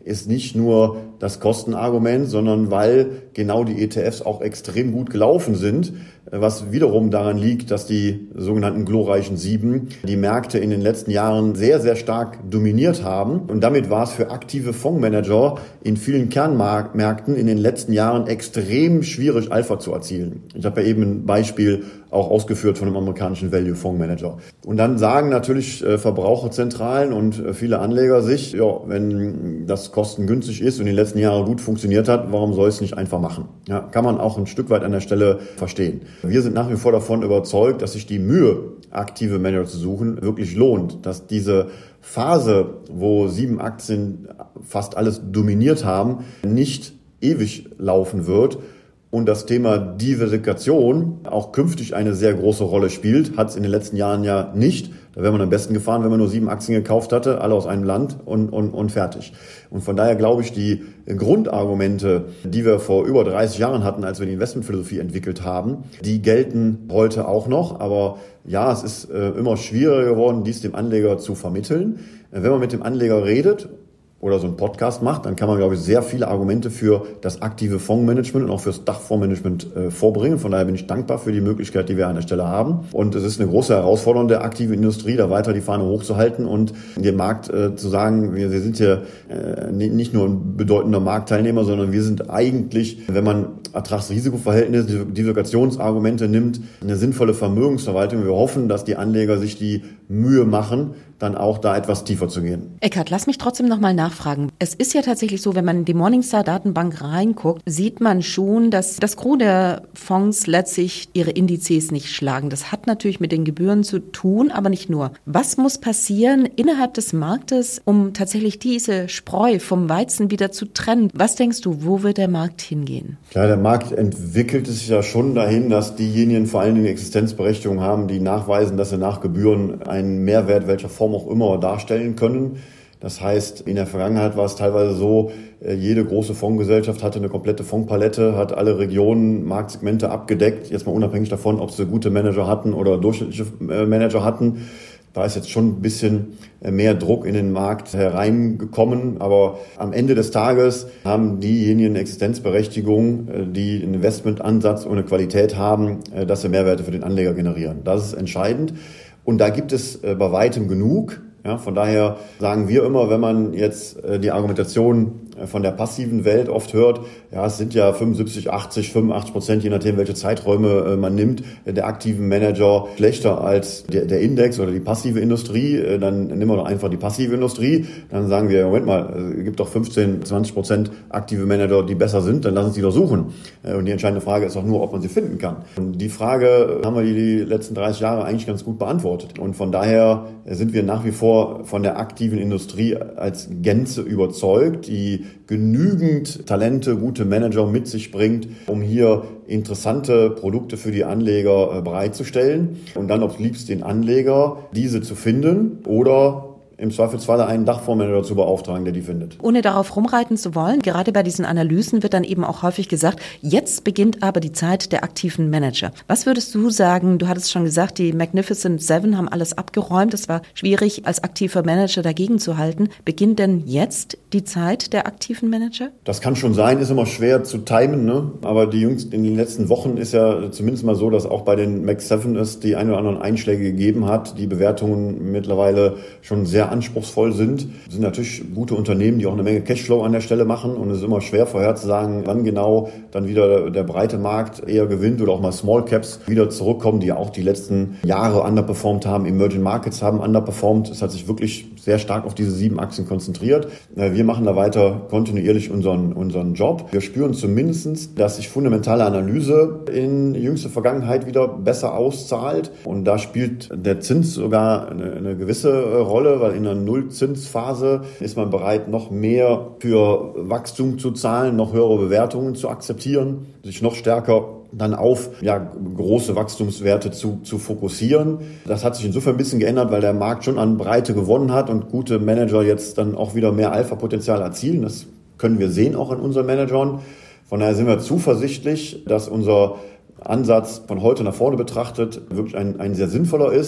ist nicht nur das Kostenargument, sondern weil genau die E T Fs auch extrem gut gelaufen sind, was wiederum daran liegt, dass die sogenannten glorreichen Sieben die Märkte in den letzten Jahren sehr, sehr stark dominiert haben. Und damit war es für aktive Fondsmanager in vielen Kernmärkten in den letzten Jahren extrem schwierig, Alpha zu erzielen. Ich habe ja eben ein Beispiel auch ausgeführt von einem amerikanischen Value-Fondsmanager. Und dann sagen natürlich äh, Verbraucherzentralen und äh, viele Anleger sich, ja, wenn das kostengünstig ist und in den letzten Jahren gut funktioniert hat, warum soll ich es nicht einfach machen? Ja, kann man auch ein Stück weit an der Stelle verstehen. Wir sind nach wie vor davon überzeugt, dass sich die Mühe, aktive Manager zu suchen, wirklich lohnt. Dass diese Phase, wo sieben Aktien fast alles dominiert haben, nicht ewig laufen wird. Und das Thema Diversifikation auch künftig eine sehr große Rolle spielt, hat es in den letzten Jahren ja nicht. Da wäre man am besten gefahren, wenn man nur sieben Aktien gekauft hatte, alle aus einem Land und, und, und fertig. Und von daher glaube ich, die Grundargumente, die wir vor über dreißig Jahren hatten, als wir die Investmentphilosophie entwickelt haben, die gelten heute auch noch. Aber ja, es ist äh, immer schwieriger geworden, dies dem Anleger zu vermitteln. Wenn man mit dem Anleger redet oder so einen Podcast macht, dann kann man, glaube ich, sehr viele Argumente für das aktive Fondsmanagement und auch fürs Dachfondsmanagement äh, vorbringen. Von daher bin ich dankbar für die Möglichkeit, die wir an der Stelle haben. Und es ist eine große Herausforderung der aktiven Industrie, da weiter die Fahne hochzuhalten und dem Markt äh, zu sagen, wir, wir sind hier äh, nicht nur ein bedeutender Marktteilnehmer, sondern wir sind eigentlich, wenn man Ertrags-Risiko-Verhältnisse, Diversifikationsargumente nimmt, eine sinnvolle Vermögensverwaltung. Wir hoffen, dass die Anleger sich die Mühe machen, dann auch da etwas tiefer zu gehen. Eckhard, lass mich trotzdem nochmal nachfragen. Es ist ja tatsächlich so, wenn man in die Morningstar-Datenbank reinguckt, sieht man schon, dass das Gros der Fonds letztlich ihre Indizes nicht schlagen. Das hat natürlich mit den Gebühren zu tun, aber nicht nur. Was muss passieren innerhalb des Marktes, um tatsächlich diese Spreu vom Weizen wieder zu trennen? Was denkst du, wo wird der Markt hingehen? Klar, der Markt entwickelt sich ja schon dahin, dass diejenigen vor allen Dingen Existenzberechtigung haben, die nachweisen, dass sie nach Gebühren einen Mehrwert welcher Form auch immer darstellen können. Das heißt, in der Vergangenheit war es teilweise so, jede große Fondsgesellschaft hatte eine komplette Fondspalette, hat alle Regionen, Marktsegmente abgedeckt, jetzt mal unabhängig davon, ob sie gute Manager hatten oder durchschnittliche Manager hatten. Da ist jetzt schon ein bisschen mehr Druck in den Markt hereingekommen. Aber am Ende des Tages haben diejenigen Existenzberechtigung, die einen Investmentansatz und eine Qualität haben, dass sie Mehrwerte für den Anleger generieren. Das ist entscheidend. Und da gibt es bei weitem genug. Ja, von daher sagen wir immer, wenn man jetzt die Argumentation von der passiven Welt oft hört, ja, es sind ja fünfundsiebzig, achtzig, fünfundachtzig Prozent, je nachdem, welche Zeiträume man nimmt, der aktiven Manager schlechter als der, der Index oder die passive Industrie, dann nehmen wir doch einfach die passive Industrie. Dann sagen wir, Moment mal, es gibt doch fünfzehn, zwanzig Prozent aktive Manager, die besser sind, dann lassen Sie die doch suchen. Und die entscheidende Frage ist auch nur, ob man sie finden kann. Und die Frage haben wir die letzten dreißig Jahre eigentlich ganz gut beantwortet. Und von daher sind wir nach wie vor von der aktiven Industrie als Gänze überzeugt, die genügend Talente, gute Manager mit sich bringt, um hier interessante Produkte für die Anleger bereitzustellen und dann ob liebst den Anleger, diese zu finden oder im Zweifelsfalle einen Dachfondsmanager zu beauftragen, der die findet. Ohne darauf rumreiten zu wollen, gerade bei diesen Analysen wird dann eben auch häufig gesagt, jetzt beginnt aber die Zeit der aktiven Manager. Was würdest du sagen? Du hattest schon gesagt, die Magnificent Seven haben alles abgeräumt. Es war schwierig, als aktiver Manager dagegen zu halten. Beginnt denn jetzt die Zeit der aktiven Manager? Das kann schon sein, ist immer schwer zu timen, ne? Aber die jüngsten, in den letzten Wochen ist ja zumindest mal so, dass auch bei den Mag Seven es die ein oder anderen Einschläge gegeben hat, die Bewertungen mittlerweile schon sehr anspruchsvoll sind. Das sind natürlich gute Unternehmen, die auch eine Menge Cashflow an der Stelle machen und es ist immer schwer vorherzusagen, wann genau dann wieder der breite Markt eher gewinnt oder auch mal Small Caps wieder zurückkommen, die auch die letzten Jahre underperformed haben. Emerging Markets haben underperformed. Es hat sich wirklich sehr stark auf diese sieben Aktien konzentriert. Wir machen da weiter kontinuierlich unseren, unseren Job. Wir spüren zumindest, dass sich fundamentale Analyse in jüngster Vergangenheit wieder besser auszahlt und da spielt der Zins sogar eine, eine gewisse Rolle, weil in einer Nullzinsphase ist man bereit, noch mehr für Wachstum zu zahlen, noch höhere Bewertungen zu akzeptieren, sich noch stärker dann auf ja, große Wachstumswerte zu, zu fokussieren. Das hat sich insofern ein bisschen geändert, weil der Markt schon an Breite gewonnen hat und gute Manager jetzt dann auch wieder mehr Alpha-Potenzial erzielen. Das können wir sehen auch an unseren Managern. Von daher sind wir zuversichtlich, dass unser Ansatz von heute nach vorne betrachtet wirklich ein, ein sehr sinnvoller ist.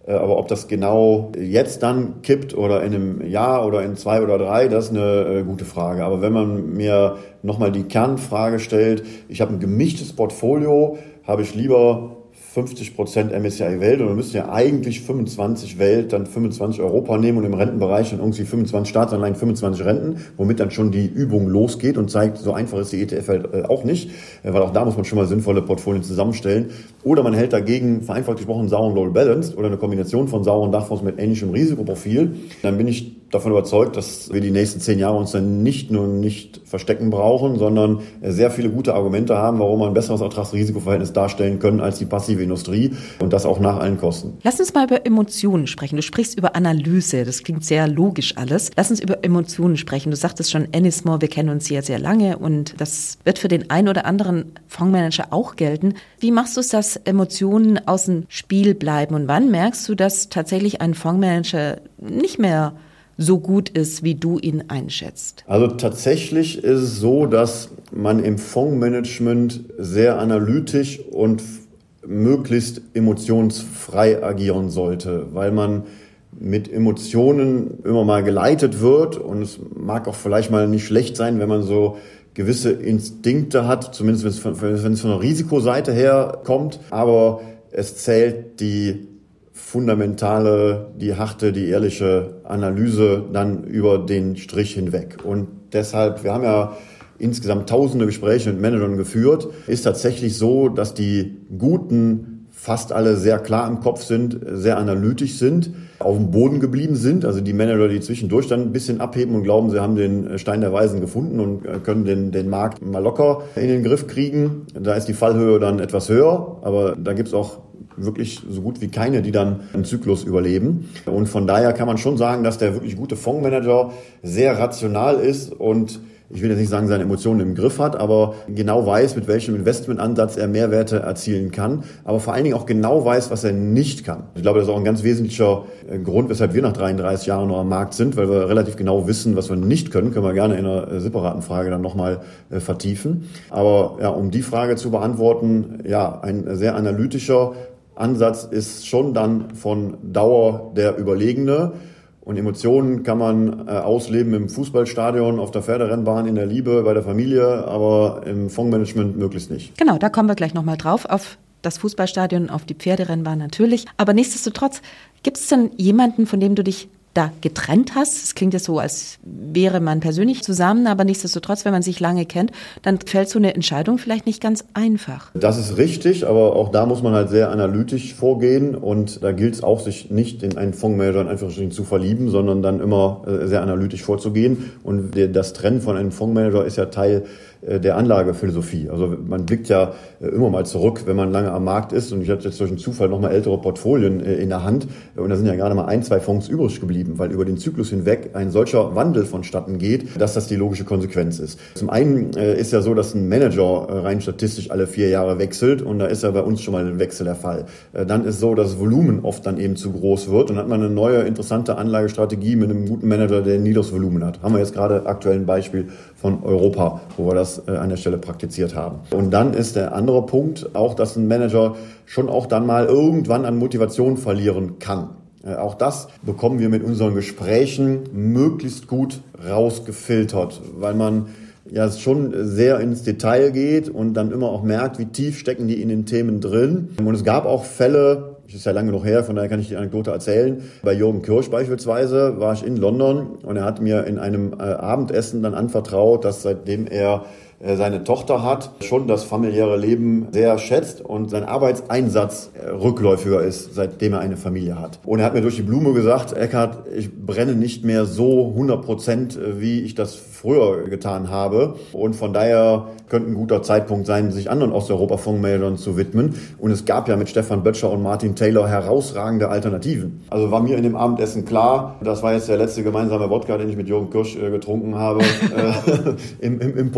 Aber ob das genau jetzt dann kippt oder in einem Jahr oder in zwei oder drei, das ist eine gute Frage. Aber wenn man mir nochmal die Kernfrage stellt, ich habe ein gemischtes Portfolio, habe ich lieber fünfzig Prozent M S C I Welt und wir müssen ja eigentlich fünfundzwanzig Welt, dann fünfundzwanzig Europa nehmen und im Rentenbereich dann irgendwie fünfundzwanzig Staatsanleihen, fünfundzwanzig Renten, womit dann schon die Übung losgeht und zeigt, so einfach ist die E T F halt auch nicht, weil auch da muss man schon mal sinnvolle Portfolien zusammenstellen. Oder man hält dagegen, vereinfacht gesprochen, einen sauren Low Balanced oder eine Kombination von sauren Dachfonds mit ähnlichem Risikoprofil. Dann bin ich davon überzeugt, dass wir die nächsten zehn Jahre uns dann nicht nur nicht verstecken brauchen, sondern sehr viele gute Argumente haben, warum wir ein besseres Ertrags-Risikoverhältnis darstellen können als die passive Industrie und das auch nach allen Kosten. Lass uns mal über Emotionen sprechen. Du sprichst über Analyse, das klingt sehr logisch alles. Lass uns über Emotionen sprechen. Du sagtest schon, Ennismore, wir kennen uns sehr, sehr lange und das wird für den einen oder anderen Fondsmanager auch gelten. Wie machst du es, dass Emotionen aus dem Spiel bleiben und wann merkst du, dass tatsächlich ein Fondsmanager nicht mehr so gut ist, wie du ihn einschätzt? Also tatsächlich ist es so, dass man im Fondsmanagement sehr analytisch und möglichst emotionsfrei agieren sollte, weil man mit Emotionen immer mal geleitet wird und es mag auch vielleicht mal nicht schlecht sein, wenn man so gewisse Instinkte hat, zumindest wenn es von, wenn es von der Risikoseite her kommt, aber es zählt die fundamentale, die harte, die ehrliche Analyse dann über den Strich hinweg. Und deshalb, wir haben ja insgesamt tausende Gespräche mit Managern geführt, ist tatsächlich so, dass die Guten fast alle sehr klar im Kopf sind, sehr analytisch sind, auf dem Boden geblieben sind. Also die Manager, die zwischendurch dann ein bisschen abheben und glauben, sie haben den Stein der Weisen gefunden und können den, den Markt mal locker in den Griff kriegen. Da ist die Fallhöhe dann etwas höher, aber da gibt's auch wirklich so gut wie keine, die dann einen Zyklus überleben. Und von daher kann man schon sagen, dass der wirklich gute Fondsmanager sehr rational ist und ich will jetzt nicht sagen, seine Emotionen im Griff hat, aber genau weiß, mit welchem Investmentansatz er Mehrwerte erzielen kann, aber vor allen Dingen auch genau weiß, was er nicht kann. Ich glaube, das ist auch ein ganz wesentlicher Grund, weshalb wir nach dreiunddreißig Jahren noch am Markt sind, weil wir relativ genau wissen, was wir nicht können. Können wir gerne in einer separaten Frage dann nochmal vertiefen. Aber ja, um die Frage zu beantworten, ja, ein sehr analytischer Ansatz ist schon dann von Dauer der Überlegene. Und Emotionen kann man äh, ausleben im Fußballstadion, auf der Pferderennbahn, in der Liebe, bei der Familie, aber im Fondsmanagement möglichst nicht. Genau, da kommen wir gleich nochmal drauf, auf das Fußballstadion, auf die Pferderennbahn natürlich. Aber nichtsdestotrotz, gibt es denn jemanden, von dem du dich da getrennt hast? Es klingt ja so, als wäre man persönlich zusammen, aber nichtsdestotrotz, wenn man sich lange kennt, dann fällt so eine Entscheidung vielleicht nicht ganz einfach. Das ist richtig, aber auch da muss man halt sehr analytisch vorgehen und da gilt es auch, sich nicht in einen Fondsmanager in Anführungsstrichen zu verlieben, sondern dann immer sehr analytisch vorzugehen und das Trennen von einem Fondsmanager ist ja Teil der Anlagephilosophie. Also man blickt ja immer mal zurück, wenn man lange am Markt ist und ich hatte jetzt durch einen Zufall nochmal ältere Portfolien in der Hand und da sind ja gerade mal ein, zwei Fonds übrig geblieben, weil über den Zyklus hinweg ein solcher Wandel vonstatten geht, dass das die logische Konsequenz ist. Zum einen ist ja so, dass ein Manager rein statistisch alle vier Jahre wechselt und da ist ja bei uns schon mal ein Wechsel der Fall. Dann ist so, dass das Volumen oft dann eben zu groß wird und dann hat man eine neue, interessante Anlagestrategie mit einem guten Manager, der ein niedriges Volumen hat. Haben wir jetzt gerade aktuell ein Beispiel von Europa, wo wir das an der Stelle praktiziert haben. Und dann ist der andere Punkt auch, dass ein Manager schon auch dann mal irgendwann an Motivation verlieren kann. Auch das bekommen wir mit unseren Gesprächen möglichst gut rausgefiltert, weil man ja schon sehr ins Detail geht und dann immer auch merkt, wie tief stecken die in den Themen drin. Und es gab auch Fälle, das ist ja lange noch her, von daher kann ich die Anekdote erzählen. Bei Jürgen Kirsch beispielsweise war ich in London und er hat mir in einem äh, Abendessen dann anvertraut, dass seitdem er äh, seine Tochter hat, schon das familiäre Leben sehr schätzt und sein Arbeitseinsatz äh, rückläufiger ist, seitdem er eine Familie hat. Und er hat mir durch die Blume gesagt, Eckhard, ich brenne nicht mehr so hundert Prozent, äh, wie ich das früher getan habe. Und von daher könnte ein guter Zeitpunkt sein, sich anderen Osteuropa-Fondsmanagern zu widmen. Und es gab ja mit Stefan Böttcher und Martin Taylor herausragende Alternativen. Also war mir in dem Abendessen klar, das war jetzt der letzte gemeinsame Wodka, den ich mit Jürgen Kirsch äh, getrunken habe, äh, im, im, im Portfolio.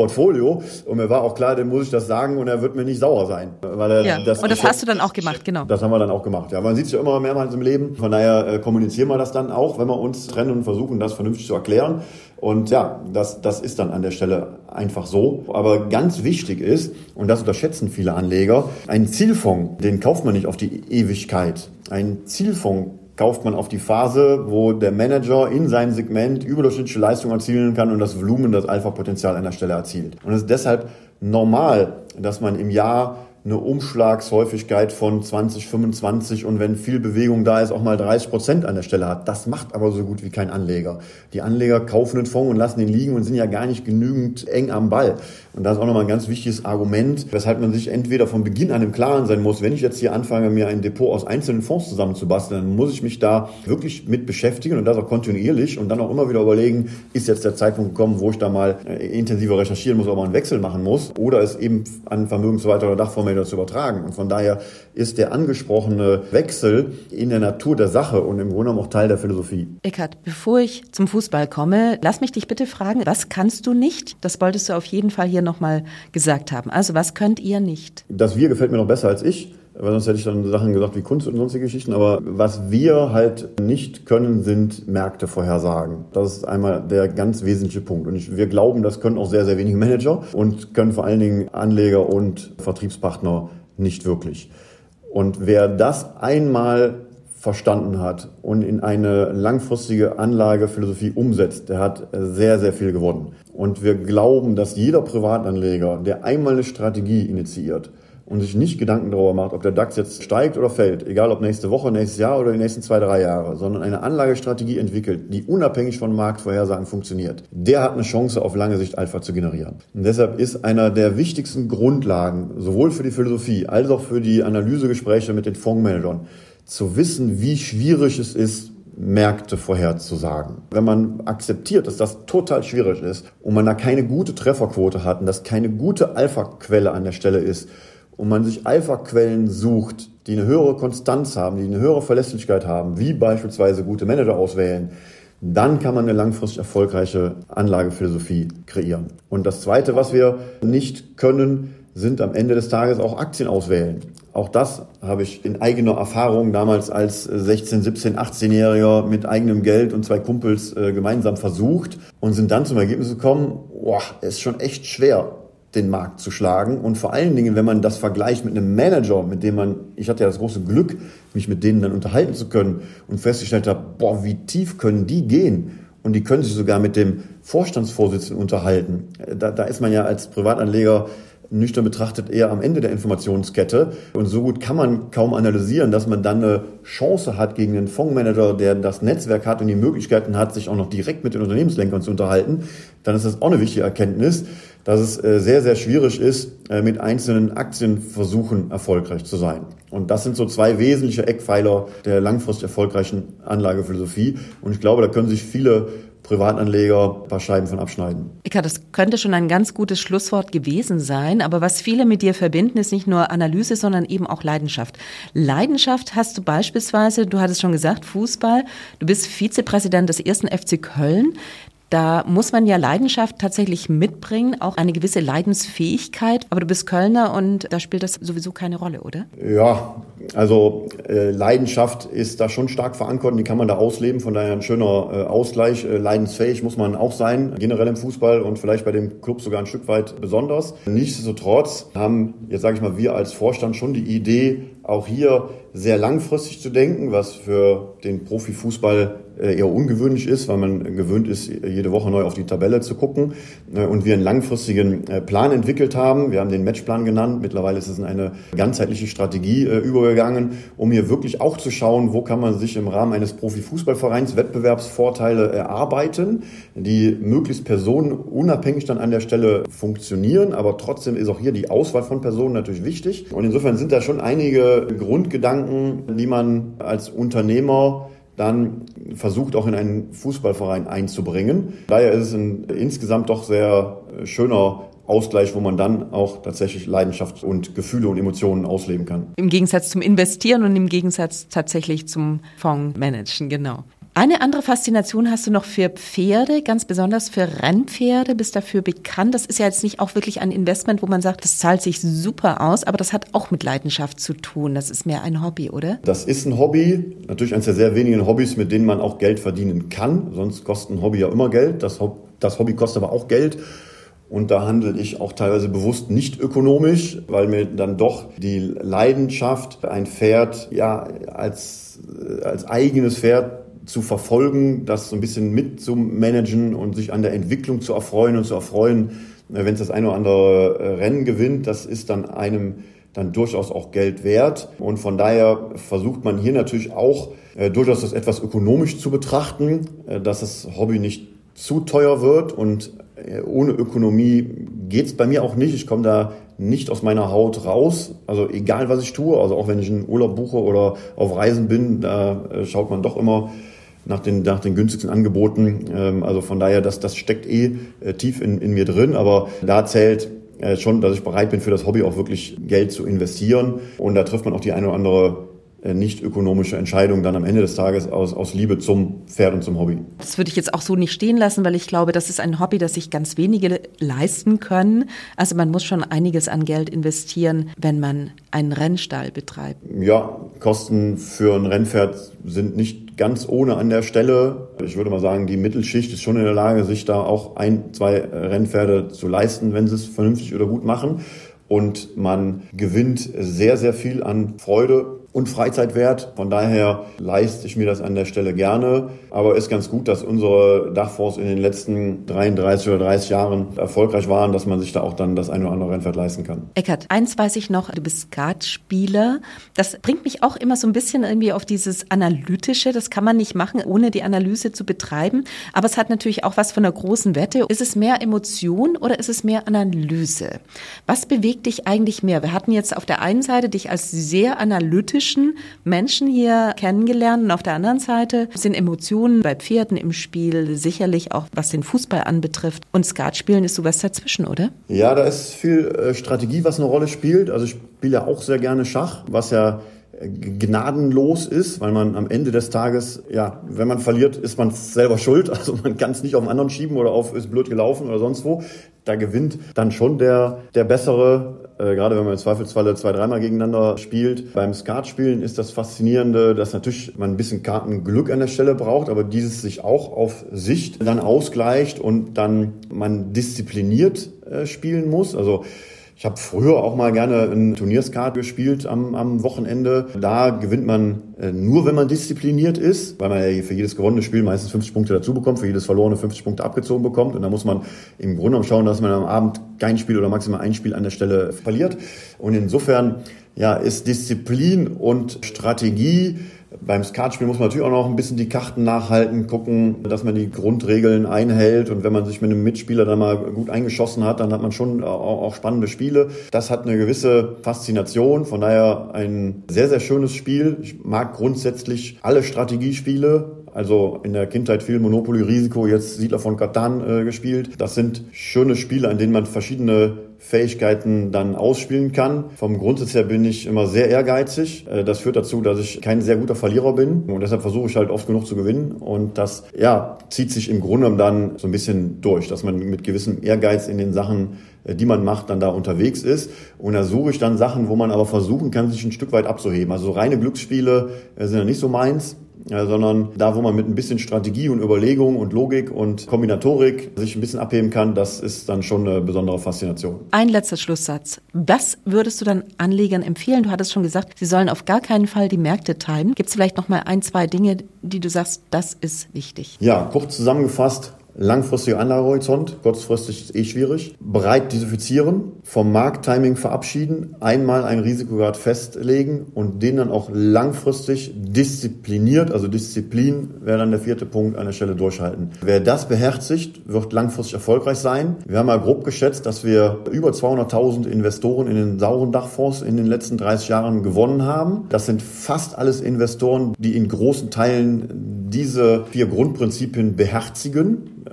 Portfolio. Und mir war auch klar, dem muss ich das sagen und er wird mir nicht sauer sein. Weil er ja. das und das hast du dann auch gemacht, genau. Das haben wir dann auch gemacht. Ja, man sieht sich ja immer mehrmals im Leben. Von daher äh, kommunizieren wir das dann auch, wenn wir uns trennen und versuchen, das vernünftig zu erklären. Und ja, das, das ist dann an der Stelle einfach so. Aber ganz wichtig ist, und das unterschätzen viele Anleger, ein Zielfonds, den kauft man nicht auf die Ewigkeit. Ein Zielfonds kauft man auf die Phase, wo der Manager in seinem Segment überdurchschnittliche Leistung erzielen kann und das Volumen, das Alpha-Potenzial an der Stelle erzielt. Und es ist deshalb normal, dass man im Jahr eine Umschlagshäufigkeit von zwanzig, fünfundzwanzig und wenn viel Bewegung da ist, auch mal dreißig Prozent an der Stelle hat. Das macht aber so gut wie kein Anleger. Die Anleger kaufen einen Fonds und lassen ihn liegen und sind ja gar nicht genügend eng am Ball. Und das ist auch nochmal ein ganz wichtiges Argument, weshalb man sich entweder von Beginn an im Klaren sein muss, wenn ich jetzt hier anfange, mir ein Depot aus einzelnen Fonds zusammenzubasteln, dann muss ich mich da wirklich mit beschäftigen und das auch kontinuierlich und dann auch immer wieder überlegen, ist jetzt der Zeitpunkt gekommen, wo ich da mal intensiver recherchieren muss, ob man einen Wechsel machen muss oder es eben an Vermögensverwalter oder Dachfondsmanager zu übertragen. Und von daher ist der angesprochene Wechsel in der Natur der Sache und im Grunde auch Teil der Philosophie. Eckhard, bevor ich zum Fußball komme, lass mich dich bitte fragen, was kannst du nicht? Das wolltest du auf jeden Fall hier nochmal gesagt haben. Also was könnt ihr nicht? Das Wir gefällt mir noch besser als ich, weil sonst hätte ich dann Sachen gesagt wie Kunst und sonstige Geschichten. Aber was wir halt nicht können, sind Märkte vorhersagen. Das ist einmal der ganz wesentliche Punkt. Und ich, wir glauben, das können auch sehr, sehr wenige Manager und können vor allen Dingen Anleger und Vertriebspartner nicht wirklich. Und wer das einmal verstanden hat und in eine langfristige Anlagephilosophie umsetzt, der hat sehr, sehr viel gewonnen. Und wir glauben, dass jeder Privatanleger, der einmal eine Strategie initiiert und sich nicht Gedanken darüber macht, ob der DAX jetzt steigt oder fällt, egal ob nächste Woche, nächstes Jahr oder die nächsten zwei, drei Jahre, sondern eine Anlagestrategie entwickelt, die unabhängig von Marktvorhersagen funktioniert, der hat eine Chance, auf lange Sicht Alpha zu generieren. Und deshalb ist einer der wichtigsten Grundlagen, sowohl für die Philosophie als auch für die Analysegespräche mit den Fondsmanagern, zu wissen, wie schwierig es ist, Märkte vorherzusagen. Wenn man akzeptiert, dass das total schwierig ist und man da keine gute Trefferquote hat und dass keine gute Alpha-Quelle an der Stelle ist und man sich Alpha-Quellen sucht, die eine höhere Konstanz haben, die eine höhere Verlässlichkeit haben, wie beispielsweise gute Manager auswählen, dann kann man eine langfristig erfolgreiche Anlagephilosophie kreieren. Und das Zweite, was wir nicht können, sind am Ende des Tages auch Aktien auswählen. Auch das habe ich in eigener Erfahrung damals als sechzehn-, siebzehn-, achtzehnjähriger mit eigenem Geld und zwei Kumpels äh, gemeinsam versucht und sind dann zum Ergebnis gekommen, boah, es ist schon echt schwer, den Markt zu schlagen. Und vor allen Dingen, wenn man das vergleicht mit einem Manager, mit dem man, ich hatte ja das große Glück, mich mit denen dann unterhalten zu können und festgestellt habe, boah, wie tief können die gehen? Und die können sich sogar mit dem Vorstandsvorsitzenden unterhalten. Da, da ist man ja als Privatanleger nüchtern betrachtet eher am Ende der Informationskette. Und so gut kann man kaum analysieren, dass man dann eine Chance hat gegen einen Fondsmanager, der das Netzwerk hat und die Möglichkeiten hat, sich auch noch direkt mit den Unternehmenslenkern zu unterhalten. Dann ist das auch eine wichtige Erkenntnis, dass es sehr, sehr schwierig ist, mit einzelnen Aktienversuchen erfolgreich zu sein. Und das sind so zwei wesentliche Eckpfeiler der langfristig erfolgreichen Anlagephilosophie. Und ich glaube, da können sich viele Privatanleger ein paar Scheiben von abschneiden. Eckhard, das könnte schon ein ganz gutes Schlusswort gewesen sein, aber was viele mit dir verbinden, ist nicht nur Analyse, sondern eben auch Leidenschaft. Leidenschaft hast du beispielsweise, du hattest schon gesagt, Fußball, du bist Vizepräsident des ersten F C Köln. Da muss man ja Leidenschaft tatsächlich mitbringen, auch eine gewisse Leidensfähigkeit. Aber du bist Kölner und da spielt das sowieso keine Rolle, oder? Ja, also äh, Leidenschaft ist da schon stark verankert und die kann man da ausleben. Von daher ein schöner äh, Ausgleich. Äh, leidensfähig muss man auch sein, generell im Fußball und vielleicht bei dem Club sogar ein Stück weit besonders. Nichtsdestotrotz haben, jetzt sage ich mal, wir als Vorstand schon die Idee, auch hier sehr langfristig zu denken, was für den Profifußball eher ungewöhnlich ist, weil man gewöhnt ist, jede Woche neu auf die Tabelle zu gucken. Und wir einen langfristigen Plan entwickelt haben. Wir haben den Matchplan genannt. Mittlerweile ist es in eine ganzheitliche Strategie übergegangen, um hier wirklich auch zu schauen, wo kann man sich im Rahmen eines Profifußballvereins Wettbewerbsvorteile erarbeiten, die möglichst personenunabhängig dann an der Stelle funktionieren. Aber trotzdem ist auch hier die Auswahl von Personen natürlich wichtig. Und insofern sind da schon einige Grundgedanken, die man als Unternehmer dann versucht auch in einen Fußballverein einzubringen. Daher ist es ein insgesamt doch sehr schöner Ausgleich, wo man dann auch tatsächlich Leidenschaft und Gefühle und Emotionen ausleben kann. Im Gegensatz zum Investieren und im Gegensatz tatsächlich zum Fondsmanagen, genau. Eine andere Faszination hast du noch für Pferde, ganz besonders für Rennpferde, bist dafür bekannt. Das ist ja jetzt nicht auch wirklich ein Investment, wo man sagt, das zahlt sich super aus, aber das hat auch mit Leidenschaft zu tun. Das ist mehr ein Hobby, oder? Das ist ein Hobby, natürlich eines der sehr wenigen Hobbys, mit denen man auch Geld verdienen kann. Sonst kostet ein Hobby ja immer Geld. Das, das Hobby kostet aber auch Geld. Und da handle ich auch teilweise bewusst nicht ökonomisch, weil mir dann doch die Leidenschaft, ein Pferd ja als, als eigenes Pferd zu verfolgen, das so ein bisschen mit zu managen und sich an der Entwicklung zu erfreuen und zu erfreuen, wenn es das eine oder andere Rennen gewinnt, das ist dann einem dann durchaus auch Geld wert. Und von daher versucht man hier natürlich auch äh, durchaus das etwas ökonomisch zu betrachten, äh, dass das Hobby nicht zu teuer wird. Und äh, ohne Ökonomie geht's bei mir auch nicht. Ich komme da nicht aus meiner Haut raus. Also egal, was ich tue, also auch wenn ich einen Urlaub buche oder auf Reisen bin, da äh, schaut man doch immer nach den, nach den günstigsten Angeboten. Ähm, also von daher, das, das steckt eh äh, tief in, in mir drin. Aber da zählt äh, schon, dass ich bereit bin, für das Hobby auch wirklich Geld zu investieren. Und da trifft man auch die eine oder andere äh, nicht ökonomische Entscheidung dann am Ende des Tages aus, aus Liebe zum Pferd und zum Hobby. Das würde ich jetzt auch so nicht stehen lassen, weil ich glaube, das ist ein Hobby, das sich ganz wenige leisten können. Also man muss schon einiges an Geld investieren, wenn man einen Rennstall betreibt. Ja, Kosten für ein Rennpferd sind nicht ganz ohne an der Stelle. Ich würde mal sagen, die Mittelschicht ist schon in der Lage, sich da auch ein, zwei Rennpferde zu leisten, wenn sie es vernünftig oder gut machen. Und man gewinnt sehr, sehr viel an Freude und Freizeitwert. Von daher leiste ich mir das an der Stelle gerne. Aber ist ganz gut, dass unsere Dachfonds in den letzten dreiunddreißig oder dreißig Jahren erfolgreich waren, dass man sich da auch dann das eine oder andere Rennpferd leisten kann. Eckart, eins weiß ich noch, du bist Skatspieler. Das bringt mich auch immer so ein bisschen irgendwie auf dieses Analytische. Das kann man nicht machen, ohne die Analyse zu betreiben. Aber es hat natürlich auch was von einer großen Wette. Ist es mehr Emotion oder ist es mehr Analyse? Was bewegt dich eigentlich mehr? Wir hatten jetzt auf der einen Seite dich als sehr analytischen Menschen hier kennengelernt und auf der anderen Seite sind Emotionen bei Pferden im Spiel, sicherlich auch was den Fußball anbetrifft. Und Skatspielen ist sowas dazwischen, oder? Ja, da ist viel äh, Strategie, was eine Rolle spielt. Also ich spiele ja auch sehr gerne Schach, was ja gnadenlos ist, weil man am Ende des Tages, ja, wenn man verliert, ist man selber schuld. Also man kann es nicht auf den anderen schieben oder auf ist blöd gelaufen oder sonst wo. Da gewinnt dann schon der der Bessere, äh, gerade wenn man im Zweifelsfalle zwei, dreimal gegeneinander spielt. Beim Skatspielen ist das Faszinierende, dass natürlich man ein bisschen Kartenglück an der Stelle braucht, aber dieses sich auch auf Sicht dann ausgleicht und dann man diszipliniert äh, spielen muss. Also ich habe früher auch mal gerne ein Turnierskat gespielt am, am Wochenende. Da gewinnt man äh, nur, wenn man diszipliniert ist, weil man ja für jedes gewonnene Spiel meistens fünfzig Punkte dazu bekommt, für jedes verlorene fünfzig Punkte abgezogen bekommt. Und da muss man im Grunde genommen schauen, dass man am Abend kein Spiel oder maximal ein Spiel an der Stelle verliert. Und insofern ja, ist Disziplin und Strategie. Beim Skatspiel muss man natürlich auch noch ein bisschen die Karten nachhalten, gucken, dass man die Grundregeln einhält. Und wenn man sich mit einem Mitspieler dann mal gut eingeschossen hat, dann hat man schon auch spannende Spiele. Das hat eine gewisse Faszination. Von daher ein sehr, sehr schönes Spiel. Ich mag grundsätzlich alle Strategiespiele. Also in der Kindheit viel Monopoly, Risiko, jetzt Siedler von Catan äh, gespielt. Das sind schöne Spiele, an denen man verschiedene Fähigkeiten dann ausspielen kann. Vom Grundsatz her bin ich immer sehr ehrgeizig. Das führt dazu, dass ich kein sehr guter Verlierer bin und deshalb versuche ich halt oft genug zu gewinnen und das ja zieht sich im Grunde dann so ein bisschen durch, dass man mit gewissem Ehrgeiz in den Sachen, die man macht, dann da unterwegs ist und da suche ich dann Sachen, wo man aber versuchen kann, sich ein Stück weit abzuheben. Also reine Glücksspiele sind ja nicht so meins. Ja, sondern da, wo man mit ein bisschen Strategie und Überlegung und Logik und Kombinatorik sich ein bisschen abheben kann, das ist dann schon eine besondere Faszination. Ein letzter Schlusssatz. Was würdest du dann Anlegern empfehlen? Du hattest schon gesagt, sie sollen auf gar keinen Fall die Märkte timen. Gibt es vielleicht noch mal ein, zwei Dinge, die du sagst, das ist wichtig? Ja, kurz zusammengefasst. Langfristiger Anlagehorizont, kurzfristig ist eh schwierig. Breit diversifizieren, vom Markttiming verabschieden, einmal einen Risikograd festlegen und den dann auch langfristig diszipliniert, also Disziplin wäre dann der vierte Punkt, an der Stelle durchhalten. Wer das beherzigt, wird langfristig erfolgreich sein. Wir haben mal grob geschätzt, dass wir über zweihunderttausend Investoren in den sauren Dachfonds in den letzten dreißig Jahren gewonnen haben. Das sind fast alles Investoren, die in großen Teilen diese vier Grundprinzipien beherzigen.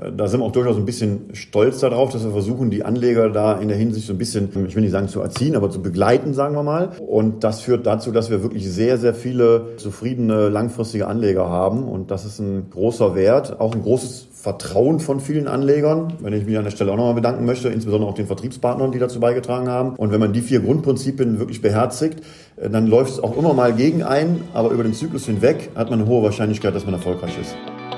da sind wir auch durchaus ein bisschen stolz darauf, dass wir versuchen, die Anleger da in der Hinsicht so ein bisschen, ich will nicht sagen zu erziehen, aber zu begleiten, sagen wir mal. Und das führt dazu, dass wir wirklich sehr, sehr viele zufriedene, langfristige Anleger haben. Und das ist ein großer Wert, auch ein großes Vertrauen von vielen Anlegern, wenn ich mich an der Stelle auch nochmal bedanken möchte, insbesondere auch den Vertriebspartnern, die dazu beigetragen haben. Und wenn man die vier Grundprinzipien wirklich beherzigt, dann läuft es auch immer mal gegen ein, aber über den Zyklus hinweg hat man eine hohe Wahrscheinlichkeit, dass man erfolgreich ist.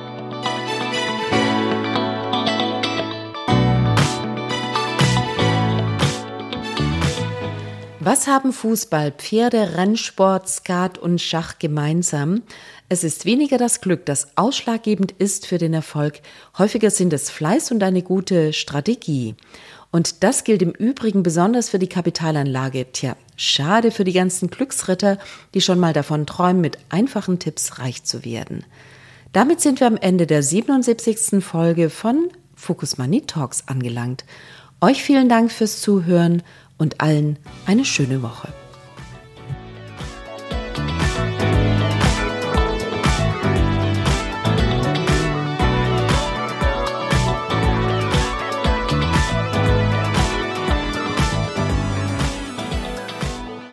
Was haben Fußball, Pferde, Rennsport, Skat und Schach gemeinsam? Es ist weniger das Glück, das ausschlaggebend ist für den Erfolg. Häufiger sind es Fleiß und eine gute Strategie. Und das gilt im Übrigen besonders für die Kapitalanlage. Tja, schade für die ganzen Glücksritter, die schon mal davon träumen, mit einfachen Tipps reich zu werden. Damit sind wir am Ende der siebenundsiebzigsten Folge von Focus Money Talks angelangt. Euch vielen Dank fürs Zuhören und allen eine schöne Woche.